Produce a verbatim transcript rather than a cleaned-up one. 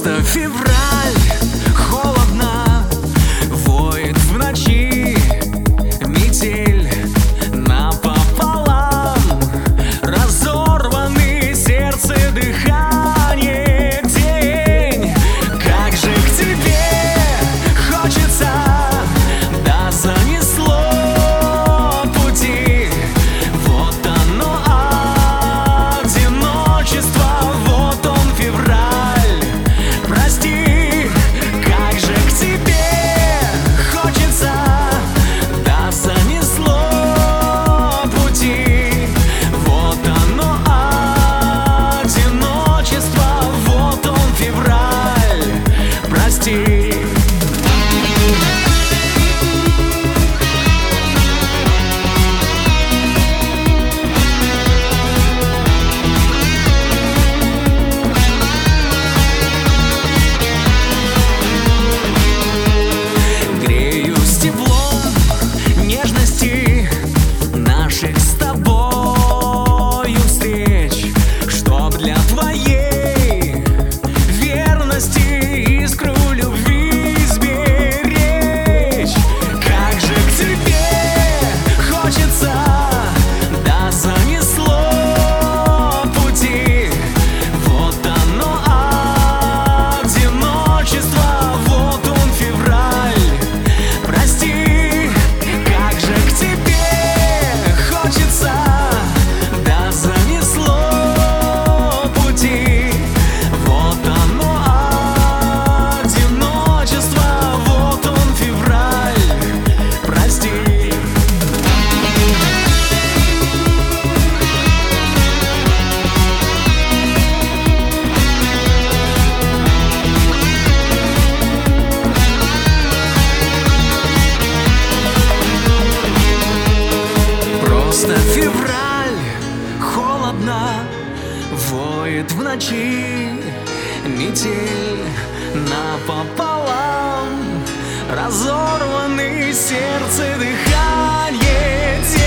Просто февраль, холодно, воет в ночи метель напополам, разорваны сердце, дыхание, день. Как же к тебе хочется, да занесло пути. Вот оно, одиночество, вот он, февраль. Прости, как же к тебе хочется, да занесло пути. Вот оно, одиночество, вот он, февраль. Прости. Греюсь теплом нежности наших с тобою встреч, чтоб для твоей верности искру любви сберечь. Как же к тебе хочется, да занесло пути. Вот оно, одиночество, вот он, февраль. Прости, как же к тебе хочется, да занесло пути. Вот оно, одиночество, вот он, февраль. Прости. Просто февраль, холодно, воет в ночи метель напополам, разорваны сердце, дыхание.